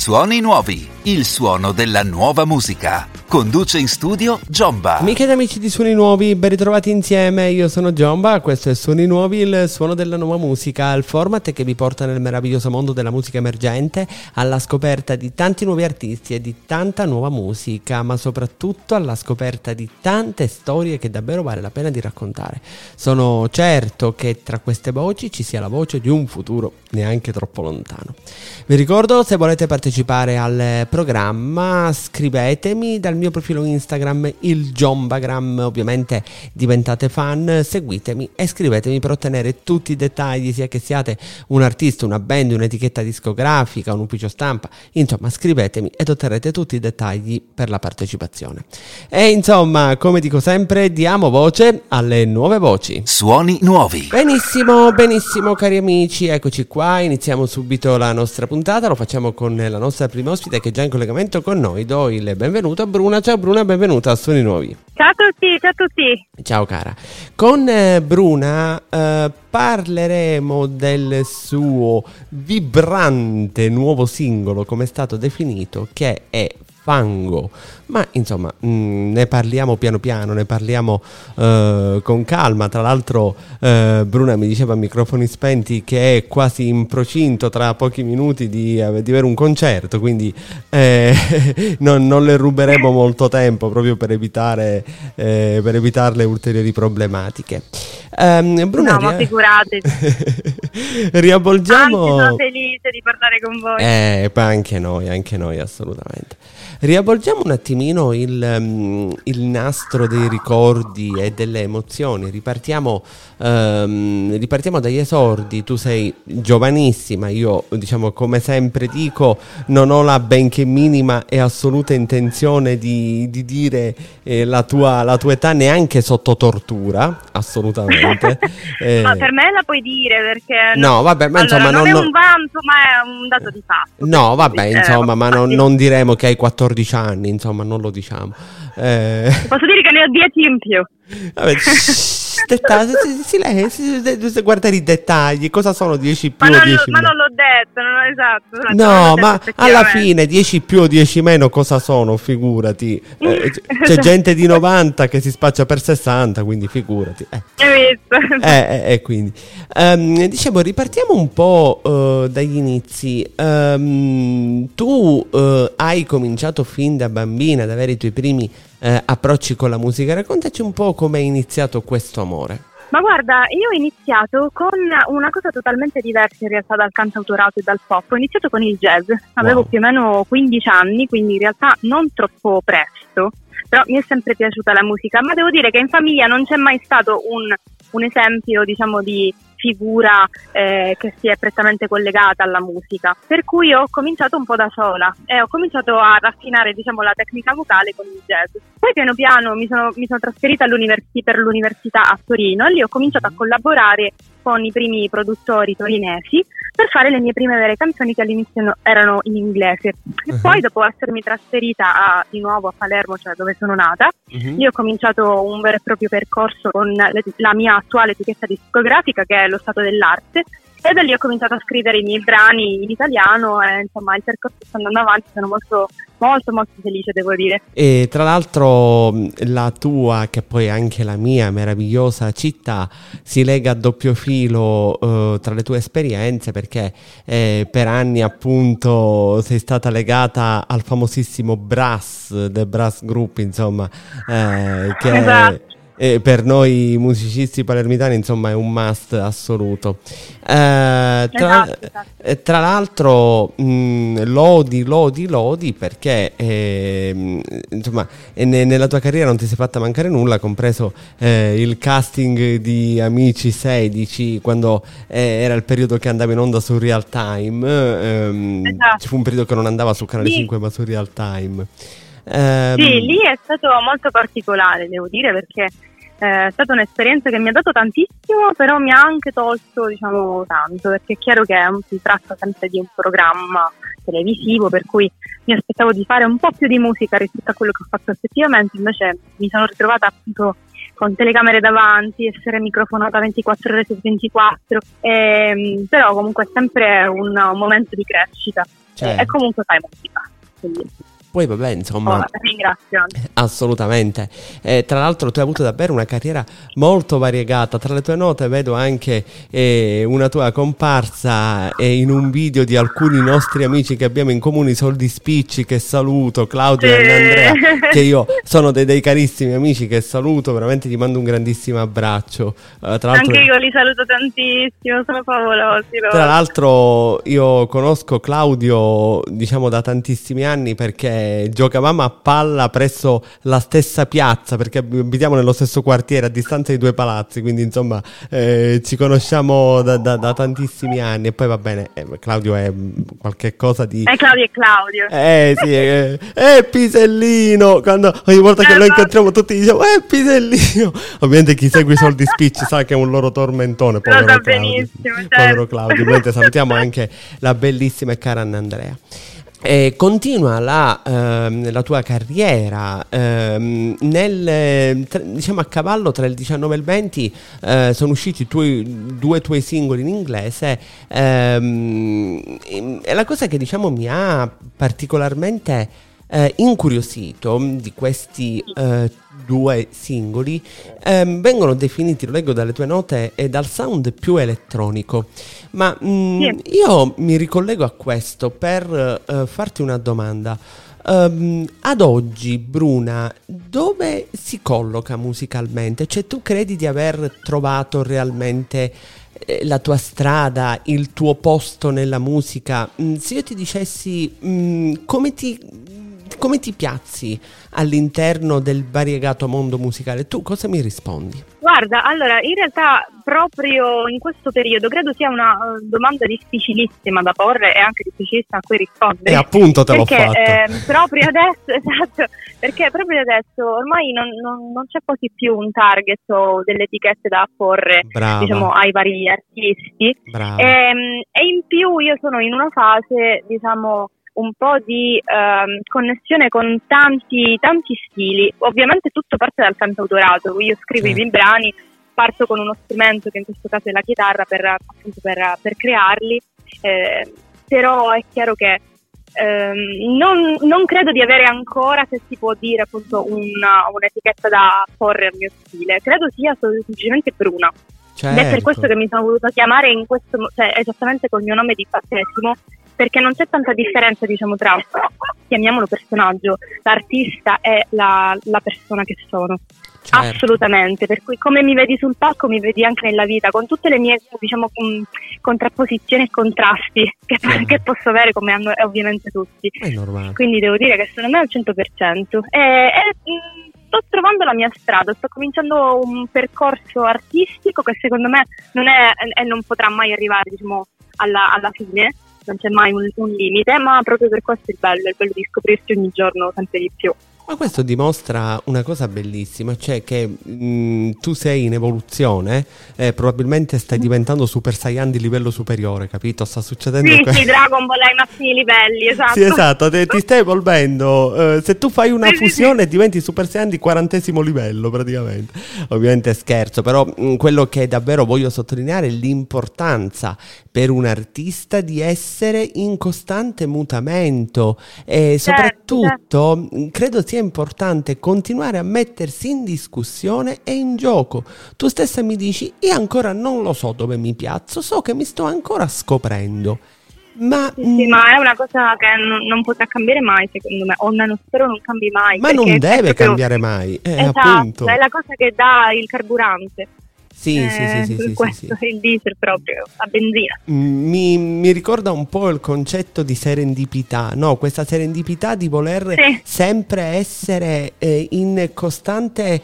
Suoni nuovi, il suono della nuova musica. Conduce in studio Giomba. Amiche ed amici di Suoni Nuovi, ben ritrovati insieme. Io sono Giomba, questo è Suoni Nuovi, il suono della nuova musica, il format che vi porta nel meraviglioso mondo della musica emergente, alla scoperta di tanti nuovi artisti e di tanta nuova musica, ma soprattutto alla scoperta di tante storie che davvero vale la pena di raccontare. Sono certo che tra queste voci ci sia la voce di un futuro neanche troppo lontano. Vi ricordo, se volete partecipare al programma, scrivetemi dal mio profilo Instagram, il Giombagram. Ovviamente diventate fan, seguitemi e scrivetemi per ottenere tutti i dettagli, sia che siate un artista, una band, un'etichetta discografica, un ufficio stampa. Insomma, scrivetemi ed otterrete tutti i dettagli per la partecipazione. E insomma, come dico sempre, diamo voce alle nuove voci. Suoni nuovi. Benissimo cari amici, eccoci qua, iniziamo subito la nostra puntata. Lo facciamo con la nostra prima ospite che è già in collegamento con noi. Do il benvenuto a Bruna. Ciao Bruna, benvenuta a Suoni Nuovi. Ciao a tutti. Ciao cara. Con Bruna parleremo del suo vibrante nuovo singolo, come è stato definito, che è Fango. Ma insomma, ne parliamo piano piano, ne parliamo con calma. Tra l'altro Bruna mi diceva a microfoni spenti che è quasi in procinto tra pochi minuti di avere un concerto, quindi non le ruberemo molto tempo proprio per evitare le ulteriori problematiche. Bruna, no, ma figuratevi. Riavvolgiamo. Anzi, sono felice di parlare con voi. Anche noi assolutamente. Riavvolgiamo un attimino il nastro dei ricordi e delle emozioni. Ripartiamo dagli esordi. Tu sei giovanissima, io diciamo come sempre dico non ho la benché minima e assoluta intenzione di dire la tua età neanche sotto tortura, assolutamente. Ma per me la puoi dire perché no, vabbè, ma allora, insomma non è un vanto, ma è un dato di fatto. No, vabbè, insomma, ma non diremo che hai 14 anni, insomma, non lo diciamo. Posso dire che ne ho 10 in più. Vabbè, silenzio, guardare i dettagli, cosa sono 10 più o 10 ma meno? non l'ho detto, non è esatto. No, ma alla fine 10 più o 10 meno cosa sono, figurati. C'è gente di 90 che si spaccia per 60, quindi figurati. Hai visto? Quindi dicevo, ripartiamo un po' dagli inizi. Tu hai cominciato fin da bambina ad avere i tuoi primi approcci con la musica. Raccontaci un po' come è iniziato questo amore. Ma guarda, io ho iniziato con una cosa totalmente diversa in realtà dal cantautorato e dal pop. Ho iniziato con il jazz, avevo più o meno 15 anni, quindi in realtà non troppo presto, però mi è sempre piaciuta la musica, ma devo dire che in famiglia non c'è mai stato un esempio, diciamo, di figura che si è prettamente collegata alla musica, per cui ho cominciato un po' da sola e ho cominciato a raffinare, diciamo, la tecnica vocale con il jazz. Poi piano piano mi sono trasferita per l'università a Torino e lì ho cominciato a collaborare con i primi produttori torinesi per fare le mie prime vere canzoni, che all'inizio erano in inglese. E poi, dopo essermi trasferita di nuovo a Palermo, cioè dove sono nata, io ho cominciato un vero e proprio percorso con la mia attuale etichetta discografica, che è lo Stato dell'Arte, e da lì ho cominciato a scrivere i miei brani in italiano e insomma il percorso sta andando avanti, sono molto felice, devo dire. E tra l'altro la tua, che poi è anche la mia meravigliosa città, si lega a doppio filo tra le tue esperienze, perché per anni appunto sei stata legata al famosissimo Brass, The Brass Group, insomma, che esatto. Per noi musicisti palermitani insomma è un must assoluto. Tra l'altro lodi perché insomma nella tua carriera non ti sei fatta mancare nulla, compreso il casting di Amici 16, quando era il periodo che andava in onda su Real Time. Ci fu un periodo che non andava su Canale 5 ma su Real Time. Sì, lì è stato molto particolare, devo dire, perché è stata un'esperienza che mi ha dato tantissimo, però mi ha anche tolto, diciamo, tanto, perché è chiaro che si tratta sempre di un programma televisivo, per cui mi aspettavo di fare un po' più di musica rispetto a quello che ho fatto effettivamente. Invece mi sono ritrovata appunto con telecamere davanti, essere microfonata 24 ore su 24, però comunque è sempre un momento di crescita, e comunque fai musica, quindi. Poi vabbè, insomma, ringrazio. Assolutamente. Tra l'altro tu hai avuto davvero una carriera molto variegata. Tra le tue note vedo anche una tua comparsa in un video di alcuni nostri amici che abbiamo in comune, i Soldi Spicci, che saluto, Claudio e Andrea, che io sono dei carissimi amici che saluto, veramente gli mando un grandissimo abbraccio. Tra l'altro, anche io li saluto tantissimo, sono favolosi loro. Tra l'altro io conosco Claudio, diciamo, da tantissimi anni, perché giocavamo a palla presso la stessa piazza, perché abitiamo nello stesso quartiere a distanza di 2 palazzi, quindi insomma ci conosciamo da tantissimi anni. E poi va bene, Claudio è qualche cosa di... Claudio è Claudio. Sì, Pisellino, quando ogni volta che lo incontriamo tutti diciamo Pisellino. Ovviamente chi segue i Soldi Spicci sa che è un loro tormentone, povero Claudio. Benissimo, certo. Povero Claudio. Ovviamente salutiamo anche la bellissima e cara Anna Andrea. Continua la tua carriera diciamo a cavallo tra il 19 e il 20. Sono usciti due tuoi singoli in inglese, e la cosa che diciamo mi ha particolarmente incuriosito di questi 2 singoli, vengono definiti, lo leggo dalle tue note, dal sound più elettronico. Ma io mi ricollego a questo per farti una domanda. Ad oggi, Bruna, dove si colloca musicalmente? Cioè, tu credi di aver trovato realmente la tua strada, il tuo posto nella musica? Se io ti dicessi come ti piazzi all'interno del variegato mondo musicale, tu cosa mi rispondi? Guarda, allora, in realtà proprio in questo periodo credo sia una domanda difficilissima da porre e anche difficilissima a cui rispondere. E appunto te l'ho fatto. Proprio adesso, esatto, perché proprio adesso ormai non c'è quasi più un target o delle etichette da apporre, diciamo, ai vari artisti. E in più io sono in una fase, diciamo, un po' di connessione con tanti stili. Ovviamente tutto parte dal cantautorato. Io scrivo i miei brani, parto con uno strumento che in questo caso è la chitarra per crearli, però è chiaro che non credo di avere ancora, se si può dire, appunto un'etichetta da porre al mio stile. Credo sia semplicemente Bruna. Ed è per questo che mi sono voluta chiamare esattamente col mio nome di battesimo, perché non c'è tanta differenza, diciamo, tra, chiamiamolo personaggio, l'artista e la persona che sono. Assolutamente, per cui come mi vedi sul palco mi vedi anche nella vita, con tutte le mie, diciamo, contrapposizioni e contrasti che posso avere, come hanno ovviamente tutti. È normale. Quindi devo dire che sono me al 100%. Sto trovando la mia strada, sto cominciando un percorso artistico che secondo me non è e non potrà mai arrivare, diciamo, alla fine. Non c'è mai un limite, ma proprio per questo è il bello di scoprirsi ogni giorno sempre di più. Ma questo dimostra una cosa bellissima, cioè che tu sei in evoluzione, probabilmente stai diventando Super Saiyan di livello superiore, capito? Sta succedendo Sì, Dragon Ball ai massimi livelli, esatto. Sì, esatto, ti stai evolvendo. Se tu fai una fusione diventi Super Saiyan di 40° livello praticamente. Ovviamente scherzo, però quello che davvero voglio sottolineare è l'importanza per un artista di essere in costante mutamento e soprattutto credo sia importante continuare a mettersi in discussione e in gioco. Tu stessa mi dici: io ancora non lo so dove mi piazzo, so che mi sto ancora scoprendo. Ma è una cosa che non potrà cambiare mai, secondo me, o spero non cambi mai. Ma non deve cambiare mai, esatto, appunto. È la cosa che dà il carburante. Sì, questo è il diesel proprio, a benzina. Mi ricorda un po' il concetto di serendipità, no? Questa serendipità di voler sempre essere in costante,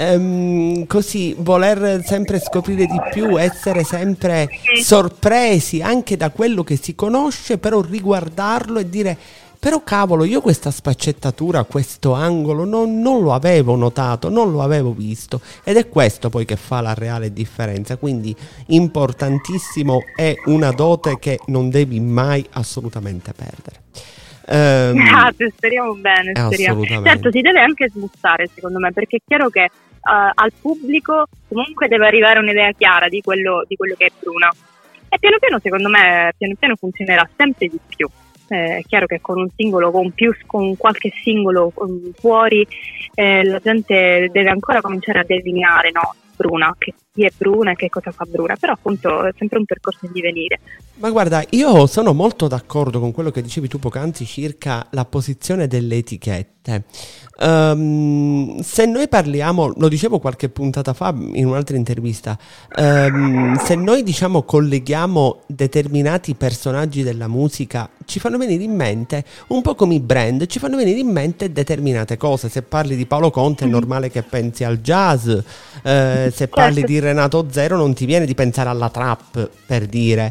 così, voler sempre scoprire di più, essere sempre sorpresi anche da quello che si conosce, però riguardarlo e dire: però cavolo, io questa sfaccettatura, questo angolo non lo avevo notato, non lo avevo visto, ed è questo poi che fa la reale differenza. Quindi importantissimo, è una dote che non devi mai assolutamente perdere. Grazie, speriamo bene, speriamo. Certo, si deve anche smussare, secondo me, perché è chiaro che al pubblico comunque deve arrivare un'idea chiara di quello che è Bruna. E piano piano, secondo me, funzionerà sempre di più. È chiaro che con un singolo, con qualche singolo fuori, la gente deve ancora cominciare a delineare, no? Bruna, che chi è Bruna e che cosa fa Bruna, però appunto è sempre un percorso in divenire. Ma guarda, io sono molto d'accordo con quello che dicevi tu poc'anzi circa la posizione delle etichette. Se noi parliamo, lo dicevo qualche puntata fa in un'altra intervista, se noi diciamo colleghiamo determinati personaggi della musica, ci fanno venire in mente, un po' come i brand, ci fanno venire in mente determinate cose. Se parli di Paolo Conte è normale che pensi al jazz, se parli di Renato Zero non ti viene di pensare alla trap, per dire.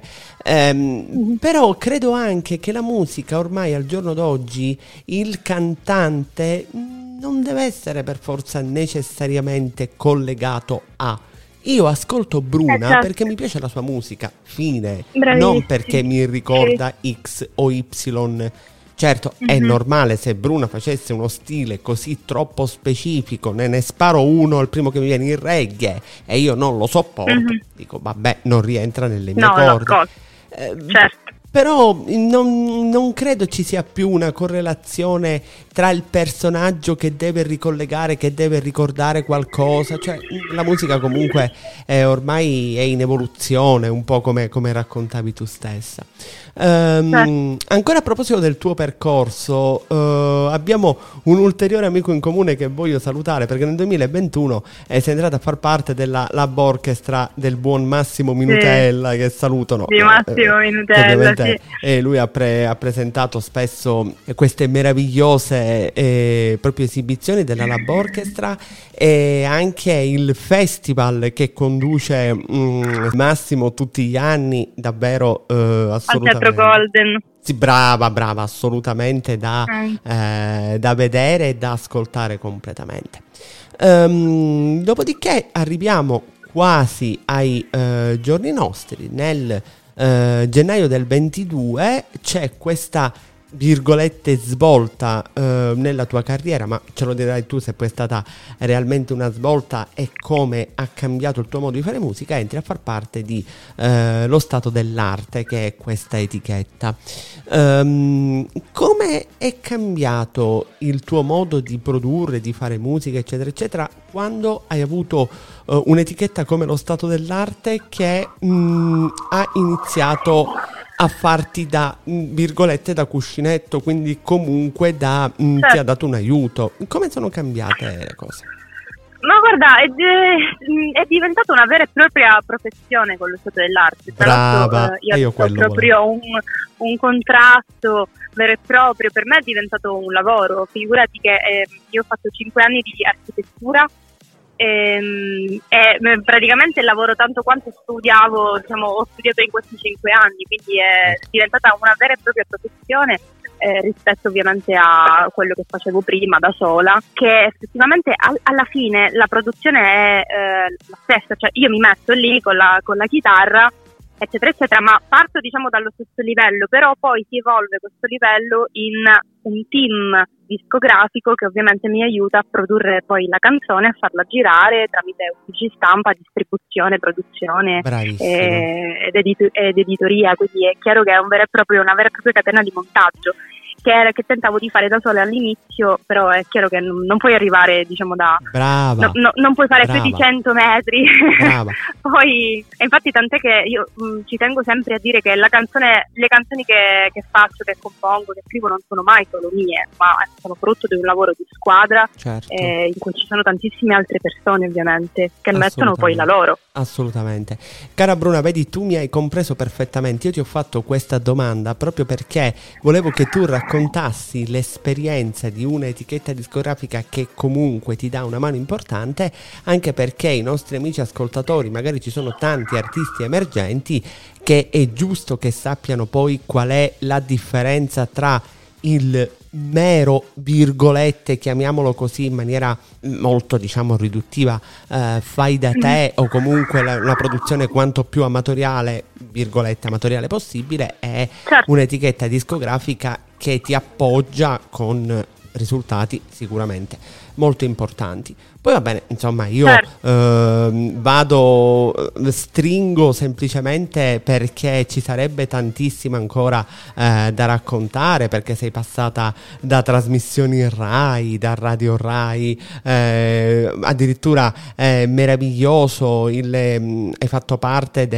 Però credo anche che la musica ormai al giorno d'oggi, il cantante non deve essere per forza necessariamente collegato a... Io ascolto Bruna perché mi piace la sua musica, fine. Bravissimo. Non perché mi ricorda X o Y. Certo, è normale se Bruna facesse uno stile così troppo specifico, ne sparo uno, il primo che mi viene, il reggae, e io non lo sopporto, dico vabbè, non rientra nelle mie corde. Certo. Però non credo ci sia più una correlazione tra il personaggio che deve ricollegare, che deve ricordare qualcosa. Cioè la musica comunque ormai è in evoluzione, un po' come raccontavi tu stessa. Ancora a proposito del tuo percorso, abbiamo un ulteriore amico in comune che voglio salutare, perché nel 2021 sei entrato a far parte della Lab Orchestra del buon Massimo Minutella, che salutano. Di Massimo Minutella, sì. E lui ha presentato spesso queste meravigliose proprio esibizioni della Lab Orchestra, e anche il festival che conduce Massimo tutti gli anni, davvero assolutamente. Al Teatro Golden. Sì, brava, assolutamente da vedere e da ascoltare completamente. Dopodiché arriviamo quasi ai giorni nostri. Nel gennaio del 22 c'è questa virgolette svolta nella tua carriera, ma ce lo dirai tu se poi è stata realmente una svolta e come ha cambiato il tuo modo di fare musica. Entri a far parte di Lo Stato dell'Arte, che è questa etichetta. Come è cambiato il tuo modo di produrre, di fare musica, eccetera eccetera, quando hai avuto un'etichetta come Lo Stato dell'Arte che ha iniziato a farti da virgolette da cuscinetto, quindi comunque ti ha dato un aiuto? Come sono cambiate le cose? Ma guarda, è diventata una vera e propria professione con Lo Stato dell'Arte. Brava, io ho proprio un contratto vero e proprio, per me è diventato un lavoro. Figurati che io ho fatto 5 anni di architettura e praticamente lavoro tanto quanto studiavo, diciamo, ho studiato in questi 5 anni, quindi è diventata una vera e propria professione rispetto ovviamente a quello che facevo prima da sola, che effettivamente alla fine la produzione è la stessa, cioè io mi metto lì con la chitarra eccetera eccetera, ma parto diciamo dallo stesso livello, però poi si evolve questo livello in un team discografico che ovviamente mi aiuta a produrre poi la canzone, a farla girare tramite uffici stampa, distribuzione, produzione ed editoria, quindi è chiaro che è una vera e propria catena di montaggio che tentavo di fare da sola all'inizio, però è chiaro che non puoi arrivare, diciamo, brava, non puoi fare più di 100 metri. Poi, e infatti tant'è che io ci tengo sempre a dire che le canzoni che faccio, che compongo, che scrivo non sono mai solo mie, ma sono frutto di un lavoro di squadra, certo, in cui ci sono tantissime altre persone ovviamente che mettono poi la loro. Assolutamente. Cara Bruna, vedi, tu mi hai compreso perfettamente. Io ti ho fatto questa domanda proprio perché volevo che tu raccontassi l'esperienza di un'etichetta discografica che comunque ti dà una mano importante, anche perché i nostri amici ascoltatori, magari ci sono tanti artisti emergenti che è giusto che sappiano poi qual è la differenza tra il mero, virgolette, chiamiamolo così in maniera molto, diciamo, riduttiva, fai da te, o comunque una produzione quanto più amatoriale, virgolette, amatoriale possibile, è un'etichetta discografica che ti appoggia con risultati sicuramente molto importanti. Poi va bene, insomma, io stringo semplicemente perché ci sarebbe tantissimo ancora da raccontare, perché sei passata da trasmissioni Rai, da Radio Rai, addirittura meraviglioso, hai fatto parte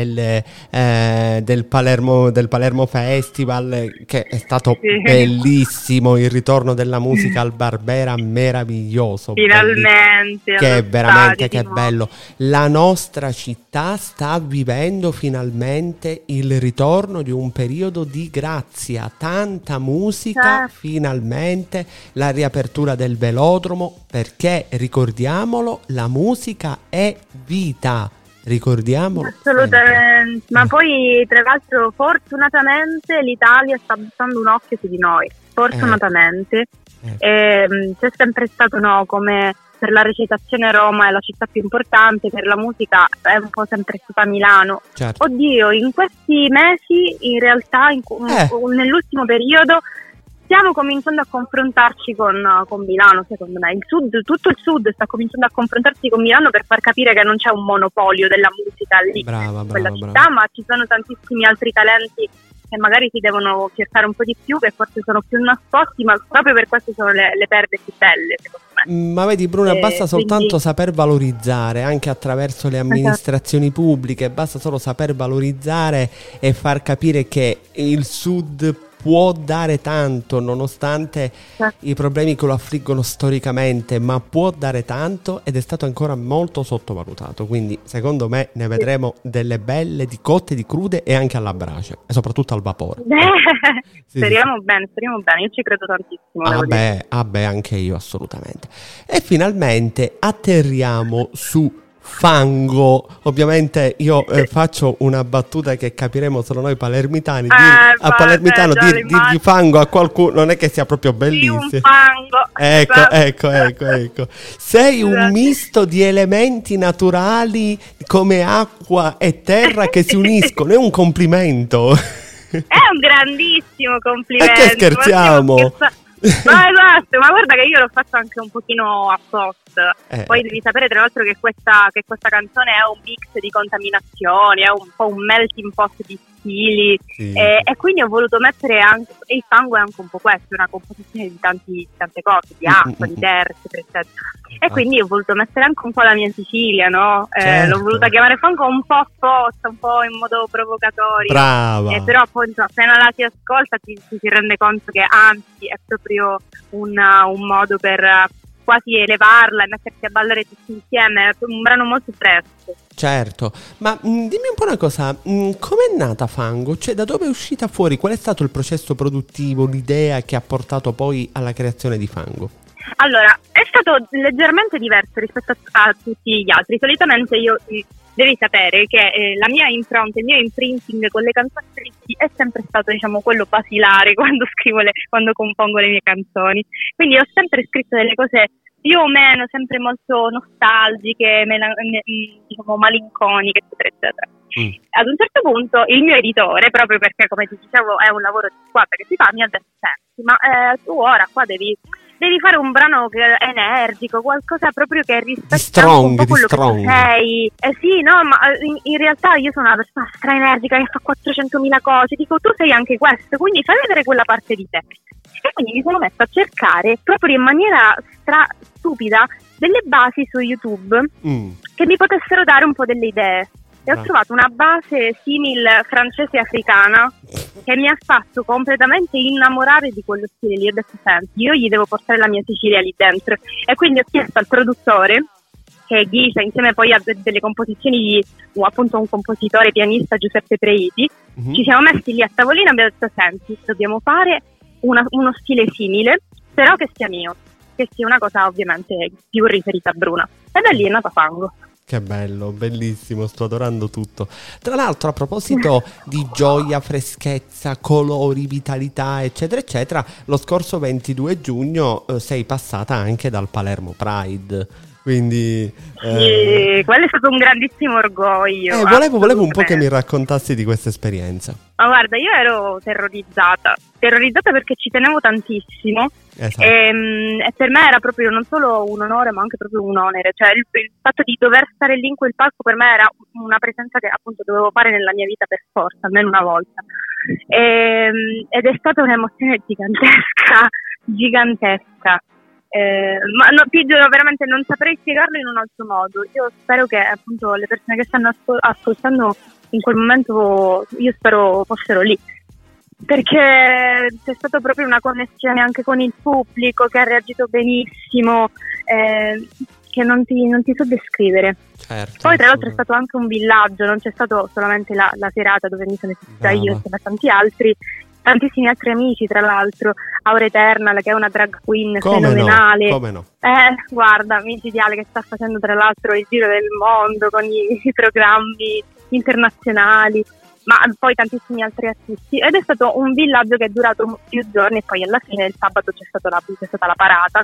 del Palermo Festival, che è stato bellissimo, il ritorno della musica al Barbera, meraviglioso. Finalmente. Che è veramente che bello. La nostra città sta vivendo finalmente il ritorno di un periodo di grazia, tanta musica, finalmente la riapertura del velodromo, perché ricordiamolo, la musica è vita. Ricordiamolo assolutamente, ma poi tra l'altro fortunatamente l'Italia sta buttando un occhio su di noi, fortunatamente. C'è sempre stato come per la recitazione Roma è la città più importante, per la musica è un po' sempre stata Milano. Certo. Oddio, in questi mesi in realtà nell'ultimo periodo stiamo cominciando a confrontarci con Milano, secondo me. Tutto il sud sta cominciando a confrontarsi con Milano per far capire che non c'è un monopolio della musica lì, in quella città, ma ci sono tantissimi altri talenti che magari si devono cercare un po' di più, che forse sono più nascosti, ma proprio per questo sono le perde più belle, secondo me. Ma vedi Bruna, basta soltanto saper valorizzare, anche attraverso le amministrazioni pubbliche, basta solo saper valorizzare e far capire che il sud può dare tanto, nonostante i problemi che lo affliggono storicamente, ma può dare tanto, ed è stato ancora molto sottovalutato. Quindi secondo me ne vedremo delle belle, di cotte, di crude e anche alla brace, e soprattutto al vapore. Speriamo bene, io ci credo tantissimo. Anche io assolutamente. E finalmente atterriamo su Fango. Ovviamente io faccio una battuta che capiremo solo noi palermitani. A palermitano dirgli fango a qualcuno non è che sia proprio bellissimo. Un fango. Ecco. Sei un misto di elementi naturali come acqua e terra che si uniscono. È un complimento. È un grandissimo complimento. E che scherziamo. Esatto, ma guarda che io l'ho fatto anche un pochino apposta. Poi devi sapere tra l'altro che questa canzone è un mix di contaminazioni, è un po' un melting pot di stili, e quindi ho voluto mettere anche, e il fango è anche un po' questo, una composizione di tante cose, di acqua, di terra, eccetera. E quindi ho voluto mettere anche un po' la mia Sicilia, no? Certo. L'ho voluta chiamare fango un po' apposta, un po' in modo provocatorio. Brava. Però poi appena la si ascolta si rende conto che anzi è proprio un modo per quasi elevarla e mettersi a ballare tutti insieme. È un brano molto fresco. Certo, ma dimmi un po' una cosa, com'è nata Fango? Cioè, da dove è uscita fuori? Qual è stato il processo produttivo, l'idea che ha portato poi alla creazione di Fango? Allora, è stato leggermente diverso rispetto a tutti gli altri. Solitamente devi sapere che la mia impronta, il mio imprinting con le canzoni è sempre stato, quello basilare quando compongo le mie canzoni. Quindi ho sempre scritto delle cose più o meno sempre molto nostalgiche, malinconiche, eccetera, eccetera. Ad un certo punto il mio editore, proprio perché come ti dicevo è un lavoro di squadra che si fa, mi ha detto: senti, ma tu ora qua devi fare un brano che è energico, qualcosa proprio che rispecchia un po' quello che tu sei. Sì, no, ma in realtà io sono una persona straenergica che fa 400.000 cose. Dico, tu sei anche questo, quindi fai vedere quella parte di te. E quindi mi sono messa a cercare proprio in maniera stupida delle basi su YouTube che mi potessero dare un po' delle idee. E ho trovato una base simile francese africana che mi ha fatto completamente innamorare di quello stile lì. Ho detto: senti, io gli devo portare la mia Sicilia lì dentro. E quindi ho chiesto al produttore, che è Ghisa, insieme poi a delle composizioni di appunto un compositore pianista, Giuseppe Preiti, ci siamo messi lì a tavolino e abbiamo detto: senti, dobbiamo fare uno stile simile, però che sia mio, che sia una cosa ovviamente più riferita a Bruna. E da lì è nata Fango. Che bello, bellissimo, sto adorando tutto. Tra l'altro, a proposito di gioia, freschezza, colori, vitalità, eccetera, eccetera, lo scorso 22 giugno sei passata anche dal Palermo Pride. Quindi sì, quello è stato un grandissimo orgoglio. Volevo un po' che mi raccontassi di questa esperienza. Ma guarda, io ero terrorizzata perché ci tenevo tantissimo. Esatto. E per me era proprio non solo un onore ma anche proprio un onere, cioè il fatto di dover stare lì in quel palco per me era una presenza che appunto dovevo fare nella mia vita per forza, almeno una volta, ed è stata un'emozione gigantesca. Ma no, ti giuro, veramente non saprei spiegarlo in un altro modo. Io spero che appunto le persone che stanno ascoltando in quel momento, io spero fossero lì, perché c'è stata proprio una connessione anche con il pubblico che ha reagito benissimo, che non ti so descrivere. Certo, poi tra l'altro è stato anche un villaggio, non c'è stato solamente la serata dove mi sono esistita io insieme a tantissimi altri amici, tra l'altro Aura Eternal, che è una drag queen fenomenale. Come no? Guarda, micidiale, che sta facendo tra l'altro il giro del mondo con i programmi internazionali, ma poi tantissimi altri artisti, ed è stato un villaggio che è durato più giorni e poi alla fine il sabato c'è stata la parata,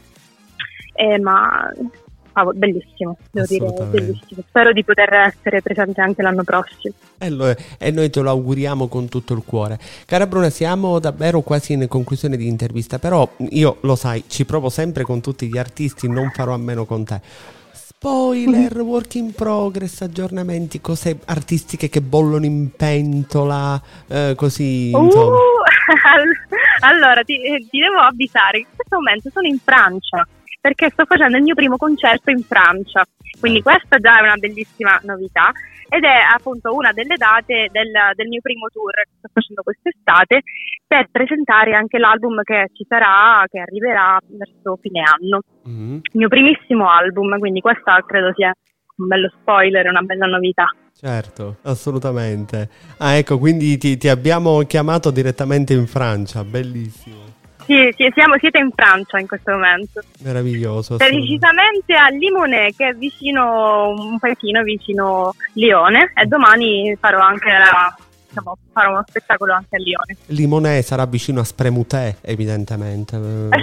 ma bellissimo, devo dire, bellissimo. Spero di poter essere presente anche l'anno prossimo. E noi te lo auguriamo con tutto il cuore. Cara Bruna, siamo davvero quasi in conclusione di intervista, però io, lo sai, ci provo sempre con tutti gli artisti, non farò a meno con te. Spoiler, work in progress, aggiornamenti, cose artistiche che bollono in pentola, così, insomma. Allora, ti devo avvisare che in questo momento sono in Francia, perché sto facendo il mio primo concerto in Francia, quindi questa già è una bellissima novità, ed è appunto una delle date del mio primo tour che sto facendo quest'estate, per presentare anche l'album che ci sarà, che arriverà verso fine anno. Il mio primissimo album, quindi questa credo sia un bello spoiler, una bella novità. Certo, assolutamente. Ecco, quindi ti abbiamo chiamato direttamente in Francia, bellissimo. Sì, siete in Francia in questo momento. Meraviglioso. Precisamente a Limonest, che è un paesino vicino Lione, e domani farò anche farò uno spettacolo anche a Lione. Limonest sarà vicino a Spremutè, evidentemente.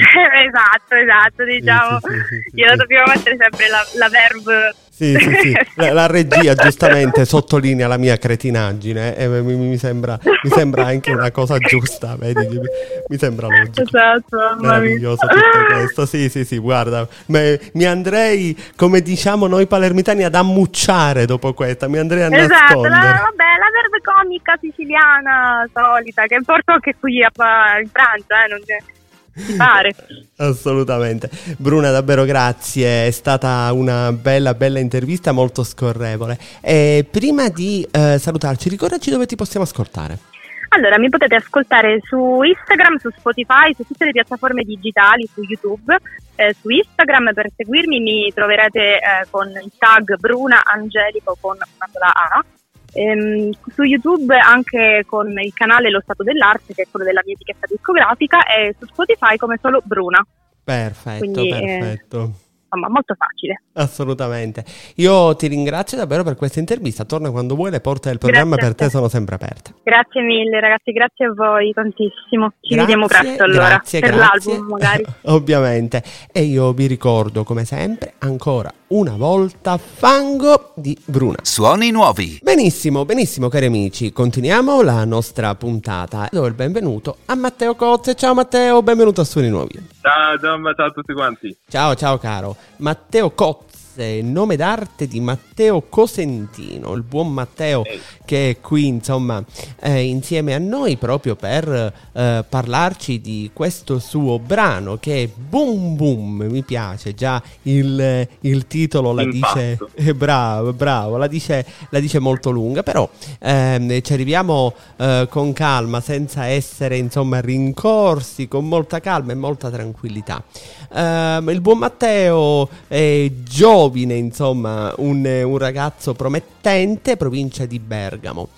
esatto, diciamo. Io dobbiamo mettere sempre la verb. Sì. La regia giustamente sottolinea la mia cretinaggine e mi sembra anche una cosa giusta, vedi? Mi sembra logico. Esatto, meraviglioso tutto questo. Sì, guarda, mi andrei, come diciamo noi palermitani, ad ammucciare dopo questa, mi andrei a nascondere. La verve comica siciliana solita, che porto anche qui in Francia, non c'è. Ti pare? Assolutamente. Bruna, davvero grazie, è stata una bella intervista, molto scorrevole. E prima di salutarci, ricordaci dove ti possiamo ascoltare. Allora, mi potete ascoltare su Instagram, su Spotify, su tutte le piattaforme digitali, su YouTube. Su Instagram, per seguirmi, mi troverete con il tag Bruna Angelico con una sola A. Su YouTube anche con il canale Lo Stato dell'Arte, che è quello della mia etichetta discografica, e su Spotify come solo Bruna. Perfetto, quindi, perfetto. Insomma, molto facile. Assolutamente. Io ti ringrazio davvero per questa intervista. Torna quando vuoi, le porte del programma per te sono sempre aperte. Grazie mille ragazzi, grazie a voi tantissimo. Ci vediamo presto allora, per l'album magari. Ovviamente. E io vi ricordo come sempre ancora una volta Fango di Bruna. Suoni nuovi. Benissimo cari amici, continuiamo la nostra puntata. Do il benvenuto a Matteo Cozze. Ciao Matteo, benvenuto a Suoni Nuovi. Ciao a tutti quanti. Ciao caro. Matteo Cozze, nome d'arte di Matteo Cosentino, il buon Matteo che è qui insomma insieme a noi proprio per parlarci di questo suo brano che è Boom Boom. Mi piace già il titolo, la dice bravo, la dice molto lunga, però ci arriviamo con calma, senza essere insomma rincorsi, con molta calma e molta tranquillità. Il buon Matteo è giovine, insomma, un ragazzo promettente, provincia di Bergamo.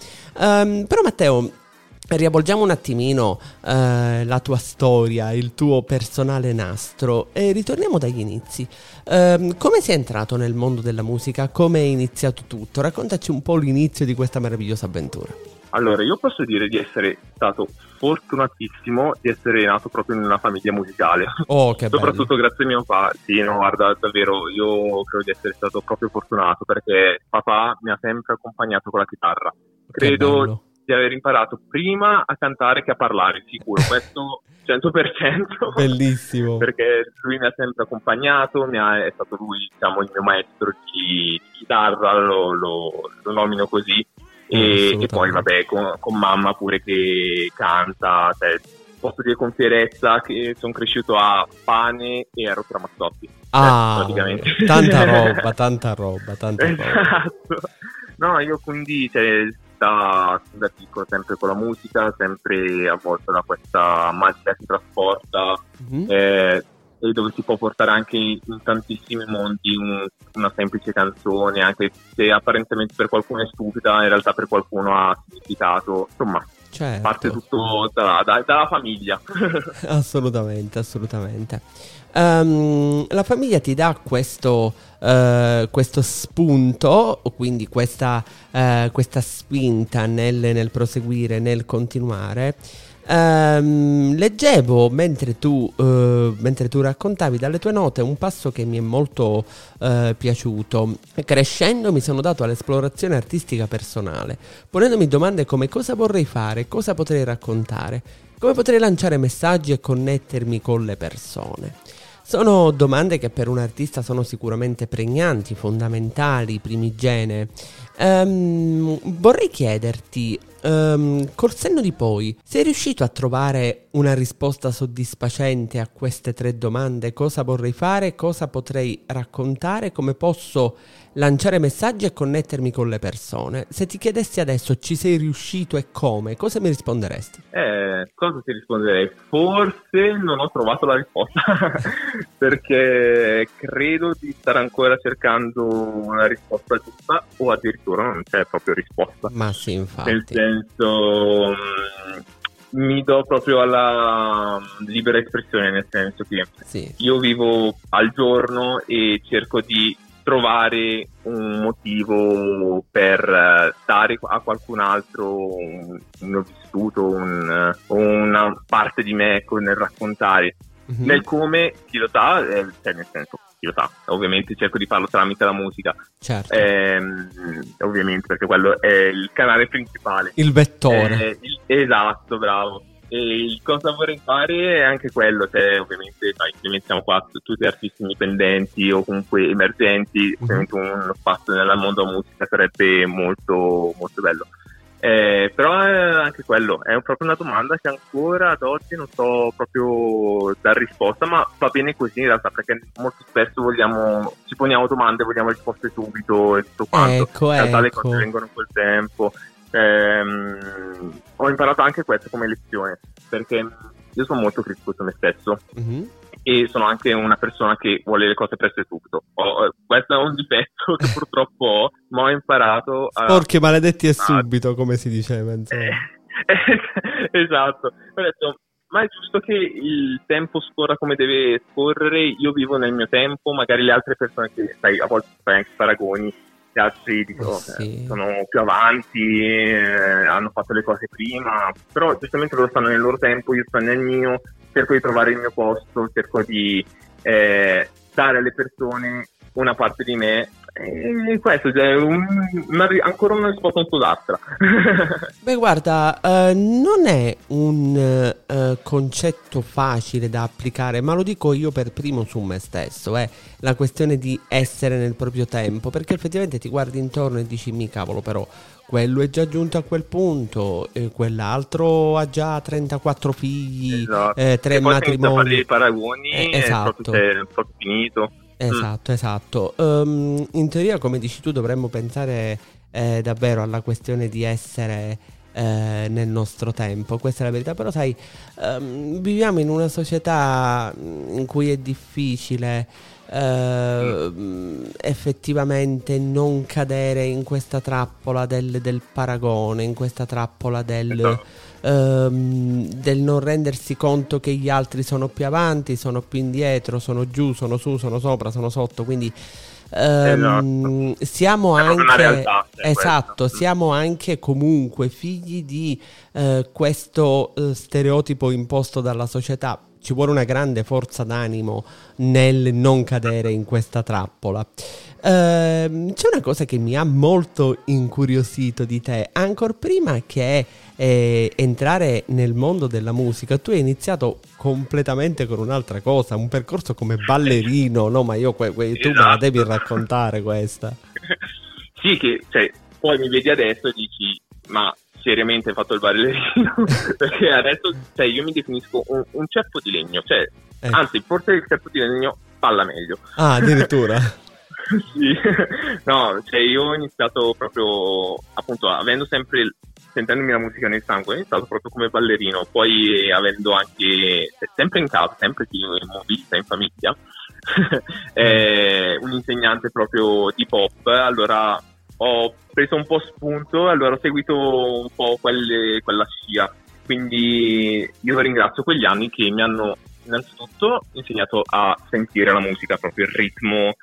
Però Matteo, riavvolgiamo un attimino la tua storia, il tuo personale nastro e ritorniamo dagli inizi. Come sei entrato nel mondo della musica? Come è iniziato tutto? Raccontaci un po' l'inizio di questa meravigliosa avventura. Allora, io posso dire di essere stato fortunatissimo di essere nato proprio in una famiglia musicale. Oh, che bello. Soprattutto grazie a mio padre. Sì, no, guarda, davvero, io credo di essere stato proprio fortunato perché papà mi ha sempre accompagnato con la chitarra. Credo di aver imparato prima a cantare che a parlare, sicuro, questo 100%. Bellissimo. Perché lui mi ha sempre accompagnato, è stato lui, diciamo, il mio maestro di chitarra, lo nomino così. E poi vabbè con mamma pure che canta, cioè, posso dire con fierezza che sono cresciuto a pane e a Rotramazzotti, praticamente. Tanta roba. Esatto. No, io quindi da piccolo sempre con la musica, sempre avvolto da questa magia che si trasporta, e dove si può portare anche in tantissimi mondi una semplice canzone, anche se apparentemente per qualcuno è stupida, in realtà per qualcuno ha significato, insomma, certo. Parte tutto dalla famiglia. Assolutamente. La famiglia ti dà questo spunto, quindi questa spinta nel proseguire, nel continuare. Leggevo mentre tu raccontavi dalle tue note un passo che mi è molto piaciuto. Crescendo mi sono dato all'esplorazione artistica personale, ponendomi domande come cosa vorrei fare, cosa potrei raccontare, come potrei lanciare messaggi e connettermi con le persone. Sono domande che per un artista sono sicuramente pregnanti, fondamentali, primigene. Vorrei chiederti, col senno di poi, sei riuscito a trovare una risposta soddisfacente a queste 3 domande? Cosa vorrei fare, cosa potrei raccontare, come posso lanciare messaggi e connettermi con le persone? Se ti chiedessi adesso ci sei riuscito e come, cosa mi risponderesti? Cosa ti risponderei? Forse non ho trovato la risposta perché credo di stare ancora cercando una risposta giusta, o addirittura non c'è proprio risposta. Ma sì, infatti. Nel senso, mi do proprio alla libera espressione, nel senso che io vivo al giorno e cerco di trovare un motivo per dare a qualcun altro un mio vissuto, una parte di me nel raccontare. Nel come, chi lo sa, nel senso, chi lo sa, ovviamente cerco di farlo tramite la musica, certo. Ovviamente perché quello è il canale principale, il vettore. Esatto, bravo. E il cosa vorrei fare è anche quello, cioè ovviamente siamo qua tutti artisti indipendenti o comunque emergenti, ovviamente uno spazio nel mondo della musica sarebbe molto molto bello. Però anche quello è proprio una domanda che ancora ad oggi non so proprio dar risposta, ma va bene così in realtà, perché molto spesso ci poniamo domande, vogliamo risposte subito e tutto quanto. In realtà le cose vengono col tempo. Ho imparato anche questo come lezione, perché io sono molto critico su me stesso e sono anche una persona che vuole le cose presto e subito. Questo è un difetto che purtroppo ho, ma ho imparato sporchi maledetti e subito, come si diceva, esatto. Ho detto, ma è giusto che il tempo scorra come deve scorrere, io vivo nel mio tempo, magari le altre persone che a volte fai anche paragoni, gli altri sono più avanti, hanno fatto le cose prima, però giustamente loro stanno nel loro tempo, io sto nel mio, cerco di trovare il mio posto, cerco di dare alle persone una parte di me, e questo è ancora una risposta un po' d'altra. Beh, guarda, non è un concetto facile da applicare, ma lo dico io per primo su me stesso, la questione di essere nel proprio tempo, perché effettivamente ti guardi intorno e dici, mi cavolo, però quello è già giunto a quel punto, quell'altro ha già 34 figli, esatto. 3 matrimoni. A fare dei paragoni, esatto. È proprio finito. Esatto. In teoria, come dici tu, dovremmo pensare davvero alla questione di essere nel nostro tempo, questa è la verità. Però sai, viviamo in una società in cui è difficile effettivamente non cadere in questa trappola del paragone, in questa trappola del non rendersi conto che gli altri sono più avanti, sono più indietro, sono giù, sono su, sono sopra, sono sotto, quindi Siamo è anche una realtà, esatto, siamo anche comunque figli di questo stereotipo imposto dalla società. Ci vuole una grande forza d'animo nel non cadere in questa trappola. C'è una cosa che mi ha molto incuriosito di te, ancor prima che entrare nel mondo della musica. Tu hai iniziato completamente con un'altra cosa, un percorso come ballerino, no? Ma tu me la devi raccontare questa. Sì, che poi mi vedi adesso e dici, ma seriamente hai fatto il ballerino? Perché adesso io mi definisco un ceppo di legno, anzi forse il ceppo di legno balla meglio. Ah, addirittura. Sì, no, io ho iniziato proprio, appunto, sentendomi la musica nel sangue, ho iniziato proprio come ballerino, poi avendo anche, sempre in casa, sempre in mobilità in famiglia, un insegnante proprio di pop, allora ho preso un po' spunto, allora ho seguito un po' quella scia, quindi io ringrazio quegli anni che mi hanno innanzitutto insegnato a sentire la musica, proprio il ritmo,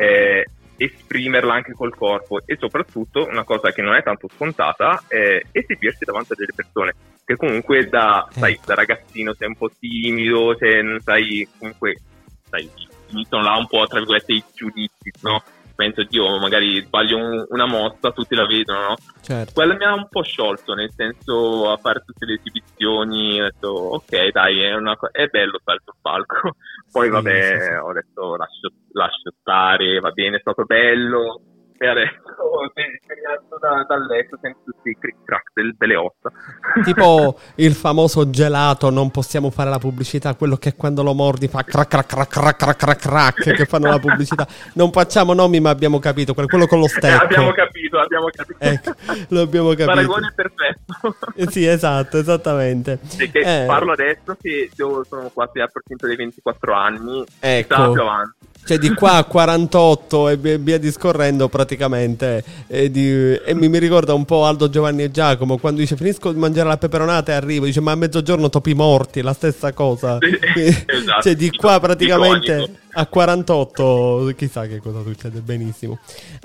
esprimerla anche col corpo, e soprattutto una cosa che non è tanto scontata è esibirsi davanti a delle persone, che comunque da ragazzino sei un po' timido, non sai, comunque iniziano là un po' tra virgolette i giudizi, no? Penso, Dio, magari sbaglio una mossa, tutti la vedono, no? Certo. Quella mi ha un po' sciolto, nel senso, a fare tutte le esibizioni, ho detto, ok, dai, è bello stare sul palco. Poi, sì. Ho detto, lascio stare, va bene, è stato bello. E adesso svegliato dal letto sento tutti i cric-crac delle ossa. Tipo il famoso gelato, non possiamo fare la pubblicità, quello che quando lo mordi fa crac crac crac crac crac crac crac, che fanno la pubblicità. Non facciamo nomi, ma abbiamo capito, quello con lo stecco. Abbiamo capito. Ecco, lo abbiamo capito. Il paragone è perfetto. Sì, esatto, esattamente. Parlo adesso che io sono quasi a procinto dei 24 anni, ecco. Più avanti. Cioè di qua a 48 e via discorrendo praticamente, e mi ricorda un po' Aldo, Giovanni e Giacomo quando dice finisco di mangiare la peperonata e arrivo, dice ma a mezzogiorno topi morti, la stessa cosa. Esatto. Cioè di qua praticamente a 48 chissà che cosa succede. Benissimo.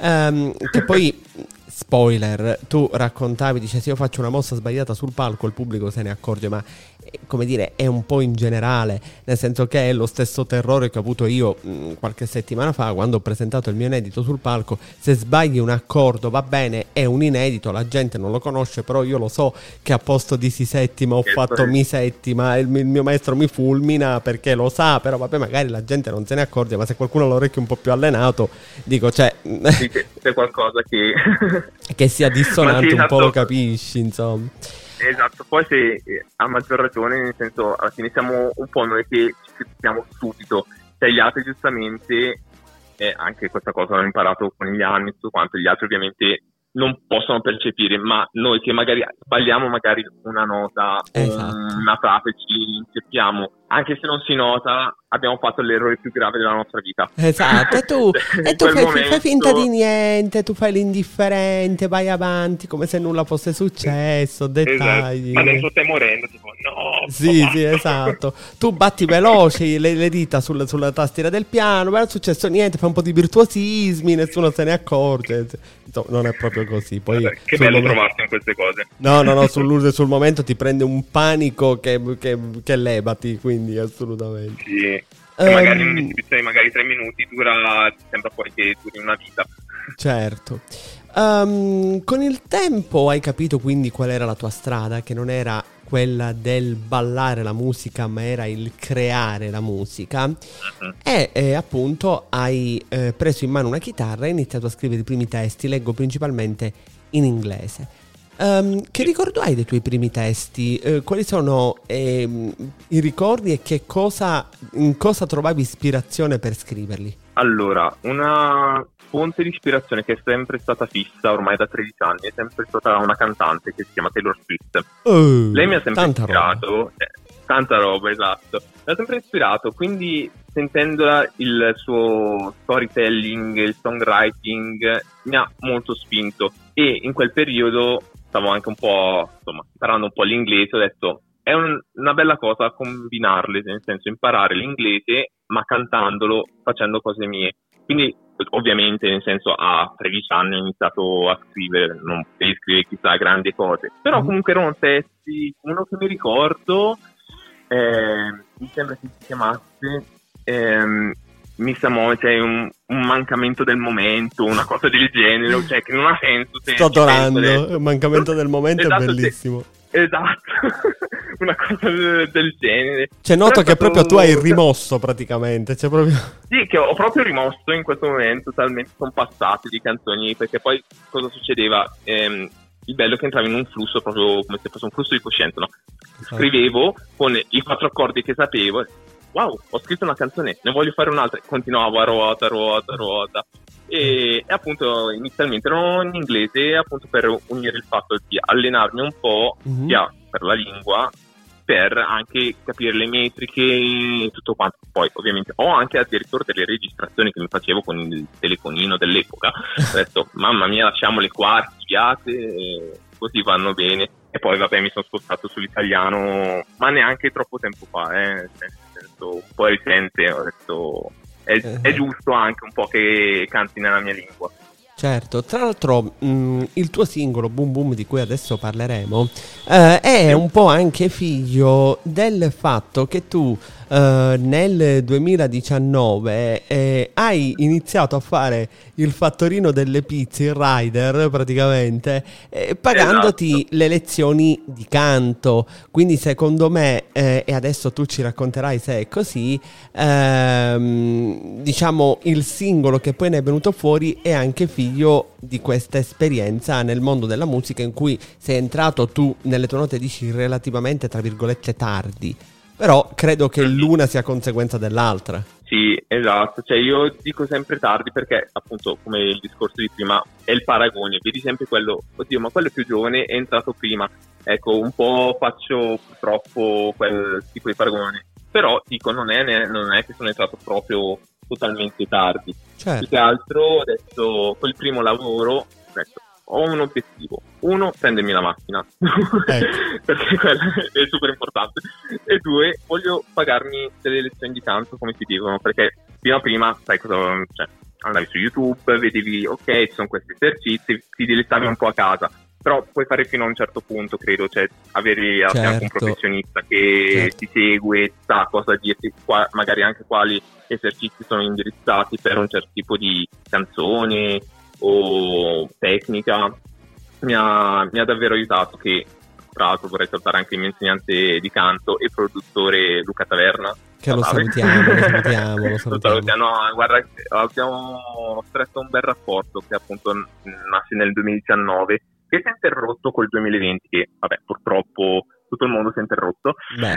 Che poi spoiler, tu raccontavi, dice se io faccio una mossa sbagliata sul palco il pubblico se ne accorge, ma come dire, è un po' in generale, nel senso che è lo stesso terrore che ho avuto io qualche settimana fa quando ho presentato il mio inedito sul palco. Se sbagli un accordo va bene, è un inedito, la gente non lo conosce, però io lo so che a posto di si settima ho fatto mi settima, il mio maestro mi fulmina perché lo sa, però vabbè, magari la gente non se ne accorge, ma se qualcuno ha l'orecchio un po' più allenato, dico, c'è qualcosa che sia dissonante, un po' lo capisci, insomma. Esatto, poi se a maggior ragione, nel senso, alla fine siamo un po' noi che ci critichiamo subito, gli altri giustamente, anche questa cosa l'ho imparato con gli anni, tutto quanto, gli altri ovviamente non possono percepire, ma noi che magari sbagliamo magari una nota, esatto, una frase, ci inceppiamo, anche se non si nota, abbiamo fatto l'errore più grave della nostra vita. Esatto, e tu fai finta di niente, tu fai l'indifferente, vai avanti come se nulla fosse successo, dettagli. Esatto. Adesso stai morendo, tipo no. Sì, esatto. Tu batti veloci le dita sulla tastiera del piano, non è successo niente, fai un po' di virtuosismi, nessuno se ne accorge. Insomma, non è proprio così. Poi che bello trovarsi in queste cose. No, sul momento ti prende un panico che levati, quindi assolutamente. Sì. Magari un'esibizione magari 3 minuti sembra poi che duri una vita. Certo. Con il tempo hai capito quindi qual era la tua strada, che non era quella del ballare la musica, ma era il creare la musica. E appunto hai preso in mano una chitarra e hai iniziato a scrivere i primi testi, leggo principalmente in inglese. Che ricordo hai dei tuoi primi testi? Quali sono i ricordi e in cosa trovavi ispirazione per scriverli? Allora, una fonte di ispirazione che è sempre stata fissa ormai da 13 anni è sempre stata una cantante che si chiama Taylor Swift. Lei mi ha sempre ispirato, tanta roba, esatto. Mi ha sempre ispirato, quindi sentendola, il suo storytelling, il songwriting mi ha molto spinto, e in quel periodo stavo anche un po', imparando un po' l'inglese, ho detto è una bella cosa combinarle, nel senso imparare l'inglese ma cantandolo, facendo cose mie. Quindi ovviamente, nel senso, a 13 anni ho iniziato a scrivere, non potevo scrivere chissà grandi cose, però comunque erano testi, uno che mi ricordo, mi sembra che si chiamasse Miss Amore, cioè un mancamento del momento, una cosa del genere, cioè che non ha senso. Sto adorando, il mancamento del momento, esatto, è bellissimo. Esatto, una cosa del genere. Cioè noto che proprio tu hai rimosso praticamente, cioè proprio... Sì, che ho proprio rimosso in questo momento, talmente sono passati di canzoni, perché poi cosa succedeva? Il bello è che entravo in un flusso proprio come se fosse un flusso di coscienza, no? Scrivevo con i 4 accordi che sapevo, wow, ho scritto una canzone, ne voglio fare un'altra, continuavo a ruota. E appunto inizialmente erano in inglese, appunto per unire il fatto di allenarmi un po' sia per la lingua, per anche capire le metriche e tutto quanto. Poi ovviamente ho anche addirittura delle registrazioni che mi facevo con il telefonino dell'epoca. Ho detto mamma mia, lasciamo le quarti, viate, così vanno bene. E poi vabbè, mi sono spostato sull'italiano, ma neanche troppo tempo fa, nel senso un po' recente. Ho detto è giusto anche un po' che canti nella mia lingua. Certo, tra l'altro il tuo singolo Boom Boom di cui adesso parleremo è un po' anche figlio del fatto che tu nel 2019 hai iniziato a fare il fattorino delle pizze, il rider praticamente, pagandoti le lezioni di canto. Quindi secondo me, e adesso tu ci racconterai se è così, diciamo il singolo che poi ne è venuto fuori è anche figlio di questa esperienza nel mondo della musica, in cui sei entrato, tu nelle tue note dici relativamente tra virgolette tardi, però credo che l'una sia conseguenza dell'altra. Sì, esatto, cioè io dico sempre tardi perché appunto, come il discorso di prima, è il paragone, vedi sempre quello, oddio, ma quello più giovane è entrato prima. Ecco, un po' faccio purtroppo quel tipo di paragone, però dico non è che sono entrato proprio totalmente tardi. Certo. Più che altro adesso col primo lavoro ho detto, ho un obiettivo: 1, prendermi la macchina perché quello è super importante, e 2, voglio pagarmi delle lezioni di canto come si dicono, perché prima sai cosa, cioè, andavi su YouTube, vedevi ok, ci sono questi esercizi, ti dilettavi un po' a casa, però puoi fare fino a un certo punto, credo, cioè avere a fianco un professionista che ti segue, sa cosa dirti, magari anche quali esercizi sono indirizzati per un certo tipo di canzone o tecnica. Mi ha davvero aiutato, che tra l'altro vorrei salutare anche il mio insegnante di canto e produttore Luca Taverna, che lo salutiamo. No, guarda, abbiamo stretto un bel rapporto che appunto nasce nel 2019, che si è interrotto col 2020, che vabbè, purtroppo tutto il mondo si è interrotto.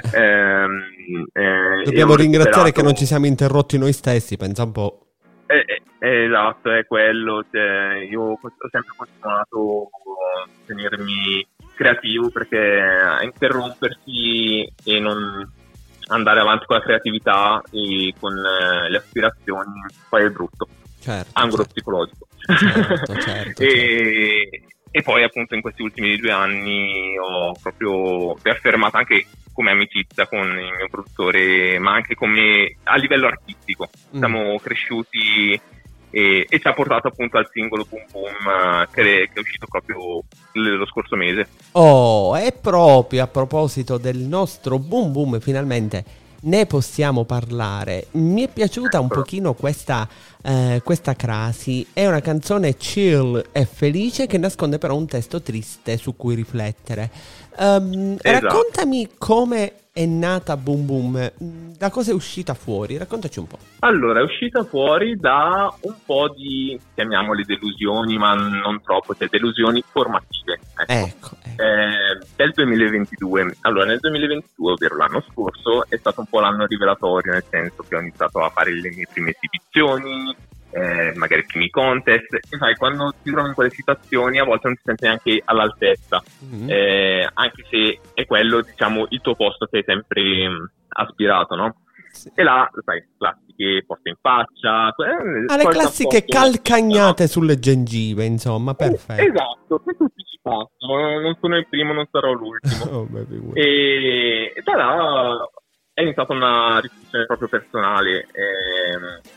Dobbiamo ringraziare che non ci siamo interrotti noi stessi, pensa un po'. Esatto, è quello, cioè, io ho sempre continuato a tenermi creativo, perché interrompersi e non andare avanti con la creatività e con le aspirazioni poi è brutto, angolo psicologico. Certo. E poi appunto in questi ultimi 2 anni ho proprio riaffermato anche come amicizia con il mio produttore, ma anche come a livello artistico. Siamo cresciuti e ci ha portato appunto al singolo Boom Boom che è uscito proprio lo scorso mese. Oh, e proprio a proposito del nostro Boom Boom, finalmente ne possiamo parlare. Mi è piaciuta un pochino questa crasi. È una canzone chill e felice che nasconde però un testo triste su cui riflettere. Raccontami come è nata Boom Boom, da cosa è uscita fuori, raccontaci un po'. Allora, è uscita fuori da un po' di, chiamiamole delusioni, ma non troppo, cioè delusioni formative, ecco. Del 2022. Allora, nel 2022, ovvero l'anno scorso, è stato un po' l'anno rivelatorio, nel senso che ho iniziato a fare le mie prime esibizioni, magari i primi contest, e sai, quando ti trovi in quelle situazioni a volte non ti senti neanche all'altezza, anche se è quello, diciamo, il tuo posto che hai sempre aspirato, no? Sì. E là, sai, classiche poste in faccia, le classiche calcagnate sulle gengive, insomma, perfetto. Esatto, che tutti ci passano, non sono il primo, non sarò l'ultimo. E da là è iniziata una riflessione proprio personale,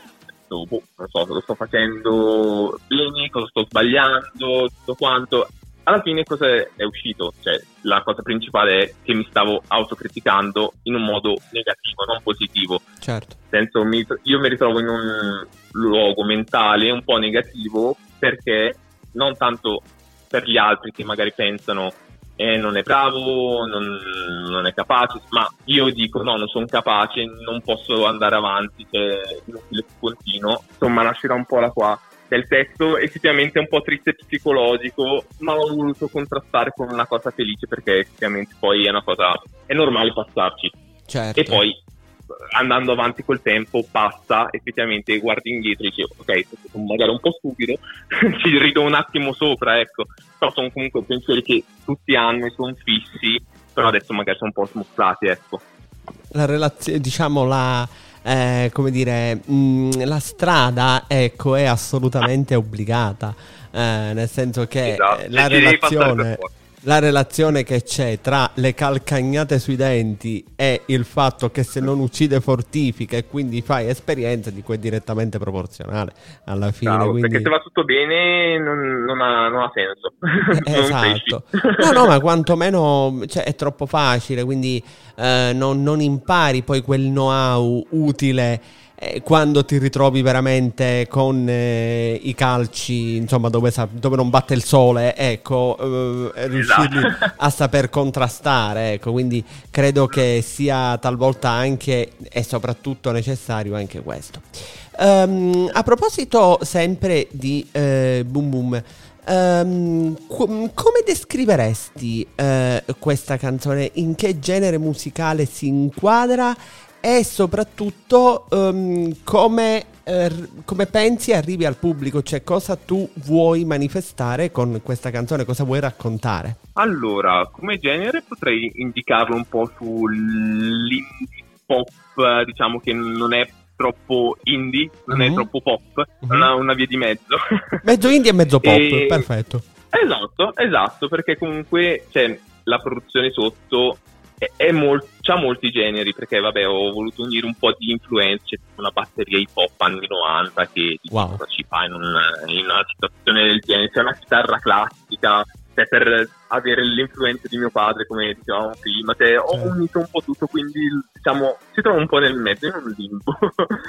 detto, non so, lo sto facendo bene, cosa sto sbagliando, tutto quanto. Alla fine cosa è uscito? Cioè, la cosa principale è che mi stavo autocriticando in un modo negativo, non positivo. Certo. Nel senso, io mi ritrovo in un luogo mentale un po' negativo, perché non tanto per gli altri che magari pensano non è bravo, non è capace, ma io dico no, non sono capace, non posso andare avanti, cioè inutile che continuo. Insomma, nascerà un po' la qua del testo, effettivamente è un po' triste e psicologico, ma ho voluto contrastare con una cosa felice, perché effettivamente poi è una cosa, è normale passarci. Certo. E poi andando avanti col tempo passa, effettivamente guardi indietro e dici ok, sono magari un po' stupido, ci rido un attimo sopra, ecco, però sono comunque pensieri che tutti hanno e sono fissi, però adesso magari sono un po' smussati, ecco. La relazione, diciamo, come dire, la strada, ecco, è assolutamente obbligata, nel senso che esatto. la relazione che c'è tra le calcagnate sui denti e il fatto che se non uccide fortifica, e quindi fai esperienza, di cui è direttamente proporzionale alla fine. Bravo, quindi... perché se va tutto bene non ha senso. Esatto. No, ma quantomeno, cioè, è troppo facile, quindi non impari poi quel know-how utile quando ti ritrovi veramente con i calci, insomma, dove non batte il sole, ecco, riuscirli a saper contrastare, ecco. Quindi credo che sia talvolta anche e soprattutto necessario anche questo. A proposito sempre di Boom Boom, come descriveresti questa canzone? In che genere musicale si inquadra? E soprattutto come pensi arrivi al pubblico? Cioè, cosa tu vuoi manifestare con questa canzone? Cosa vuoi raccontare? Allora, come genere potrei indicarlo un po' sull'indie pop, diciamo che non è troppo indie, non è troppo pop, una via di mezzo. Mezzo indie e mezzo pop, perfetto. Esatto, perché comunque c'è la produzione sotto, c'ha molti generi, perché vabbè, ho voluto unire un po' di influenze, una batteria hip hop anni 90 che cosa ci fa in una situazione del genere. C'è una chitarra classica, per avere l'influenza di mio padre, come dicevamo prima, ho unito un po' tutto, quindi diciamo si trova un po' nel mezzo, in un limbo.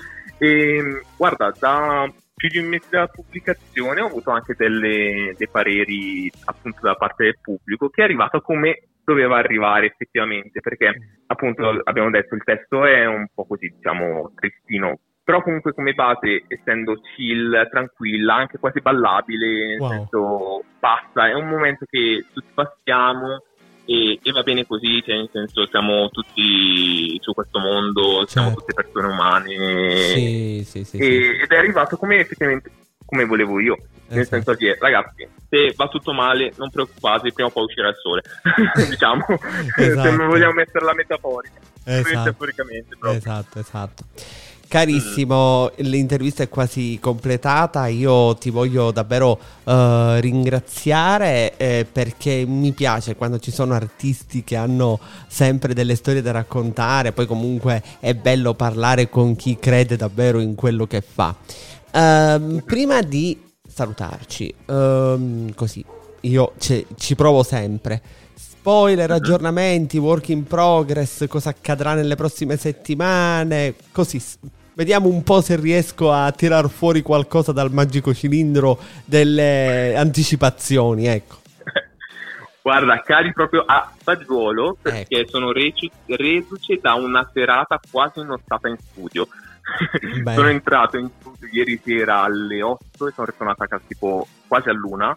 E guarda, da più di un mese dalla pubblicazione ho avuto anche dei pareri appunto da parte del pubblico, che è arrivato come doveva arrivare effettivamente, perché appunto abbiamo detto il testo è un po' così, diciamo, tristino, però comunque come base, essendo chill, tranquilla, anche quasi ballabile, nel senso basta, è un momento che tutti passiamo e va bene così, cioè nel senso siamo tutti su questo mondo, siamo tutte persone umane, sì. Ed è arrivato come effettivamente come volevo io, nel senso che ragazzi, se va tutto male non preoccupate, prima o poi uscirà il sole. Diciamo, se non vogliamo metterla metaforica, metaforicamente proprio. Esatto. Carissimo, l'intervista è quasi completata. Io ti voglio davvero ringraziare perché mi piace quando ci sono artisti che hanno sempre delle storie da raccontare. Poi comunque è bello parlare con chi crede davvero in quello che fa. Prima di salutarci, così io ci provo sempre. Spoiler, aggiornamenti, work in progress, cosa accadrà nelle prossime settimane, così vediamo un po' se riesco a tirar fuori qualcosa dal magico cilindro delle anticipazioni, ecco. Guarda, cari proprio a fagiolo, perché sono reduce da una serata quasi un'ortata in studio. Sono entrato in studio ieri sera alle 8 e sono ritornato a casa tipo quasi all'1.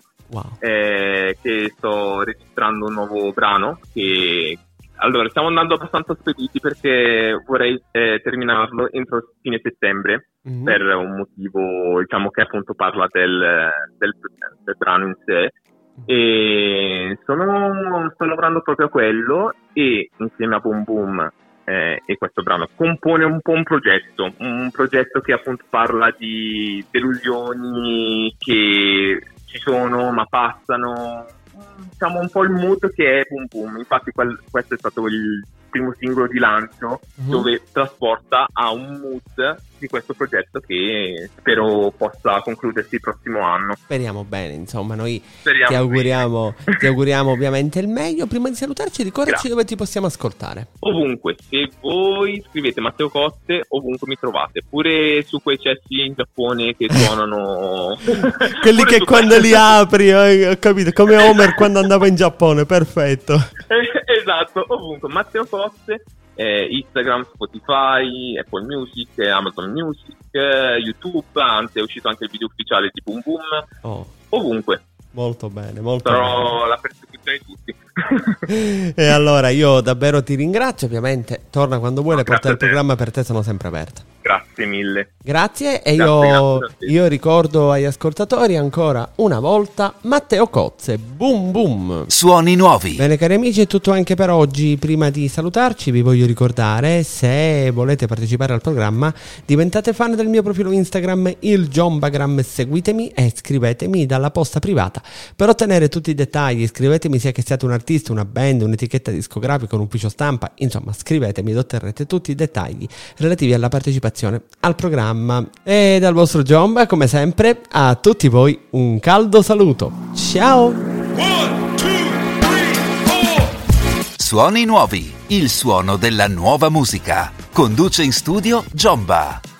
Che sto registrando un nuovo brano che allora stiamo andando abbastanza spediti perché vorrei terminarlo entro fine settembre, per un motivo, diciamo, che appunto parla del brano in sé, e sto lavorando proprio a quello, e insieme a Boom Boom e questo brano compone un po' un progetto che appunto parla di delusioni che ci sono ma passano, diciamo un po' il mood che è Boom Boom. Infatti questo è stato primo singolo di lancio, dove trasporta a un mood di questo progetto che spero possa concludersi il prossimo anno. Speriamo bene, insomma, noi ti auguriamo ovviamente il meglio. Prima di salutarci, ricordaci dove ti possiamo ascoltare. Ovunque, se voi scrivete Matteo Cozze, ovunque mi trovate, pure su quei cessi in Giappone che suonano quelli che quando li apri, ho capito, come Homer quando andava in Giappone, perfetto. Esatto, ovunque, Matteo Cozze. Instagram, Spotify, Apple Music, Amazon Music, YouTube, anzi è uscito anche il video ufficiale di Boom Boom, ovunque. Molto bene, molto Sarò bene. la persecuzione di tutti. E allora io davvero ti ringrazio, ovviamente torna quando vuoi, le porte del programma per te sono sempre aperte. Grazie mille. Grazie, e Grazie io ricordo agli ascoltatori ancora una volta Matteo Cozze, Boom Boom. Suoni nuovi. Bene cari amici, è tutto anche per oggi. Prima di salutarci vi voglio ricordare, se volete partecipare al programma, diventate fan del mio profilo Instagram, il Jombagram, seguitemi e scrivetemi dalla posta privata per ottenere tutti i dettagli. Scrivetemi sia che siate un artista, una band, un'etichetta discografica, un ufficio stampa, insomma scrivetemi ed otterrete tutti i dettagli relativi alla partecipazione al programma. E dal vostro Jomba, come sempre, a tutti voi un caldo saluto. Ciao! 1, 2, 3, 4. Suoni nuovi, il suono della nuova musica. Conduce in studio Jomba.